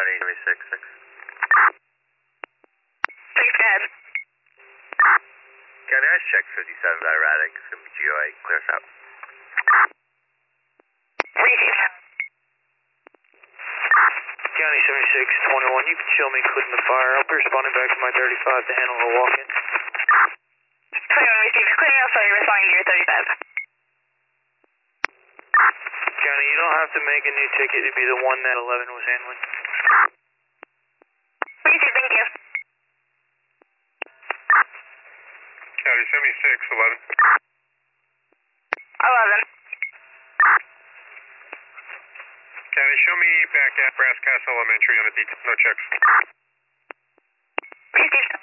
County 76-6. 6, go ahead. County, I checked 57 erratic. It's going to be GOA. Clear us out. Receive. County 76-21, you can show me including the fire. I'll be responding back to my 35 to handle a walk-in. 21 received. Clear out, so you're responding to your 35. County, you don't have to make a new ticket to be the one that 11 was handling. Received, thank you. County 76-11. 11. County, show me back at Brass Castle Elementary on a detail. No checks. Received.